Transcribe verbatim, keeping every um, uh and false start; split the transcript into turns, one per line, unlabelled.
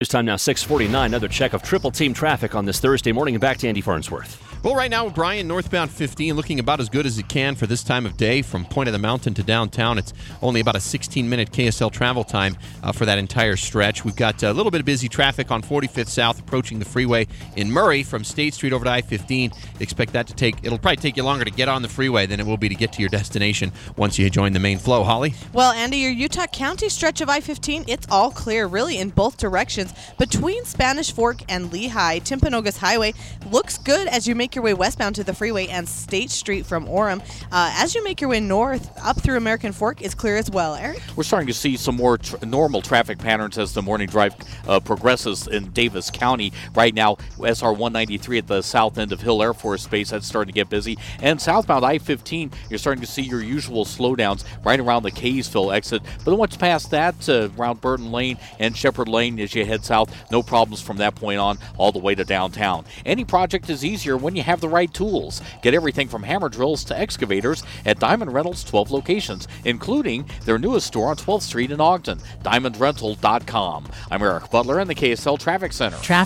It's time now, six forty-nine. Another check of triple team traffic on this Thursday morning. And back to Andy Farnsworth.
Well, right now, Brian, northbound fifteen, looking about as good as it can for this time of day from Point of the Mountain to downtown. It's only about a sixteen-minute K S L travel time uh, for that entire stretch. We've got a little bit of busy traffic on forty-fifth South approaching the freeway in Murray from State Street over to I fifteen. Expect that to take, it'll probably take you longer to get on the freeway than it will be to get to your destination once you join the main flow. Holly?
Well, Andy, your Utah County stretch of I fifteen, it's all clear, really, in both directions. Between Spanish Fork and Lehigh, Timpanogos Highway looks good as you make your way westbound to the freeway, and State Street from Orem. Uh, as you make your way north, up through American Fork is clear as well. Eric?
We're starting to see some more tr- normal traffic patterns as the morning drive uh, progresses in Davis County. Right now, S R one ninety-three at the south end of Hill Air Force Base, that's starting to get busy. And southbound I fifteen, you're starting to see your usual slowdowns right around the Kaysville exit. But then once past that, uh, around Burton Lane and Shepherd Lane as you head south, no problems from that point on all the way to downtown. Any project is easier when you have the right tools. Get everything from hammer drills to excavators at Diamond Rentals' twelve locations, including their newest store on twelfth Street in Ogden, diamond rental dot com. I'm Eric Butler in the K S L Traffic Center.
Traffic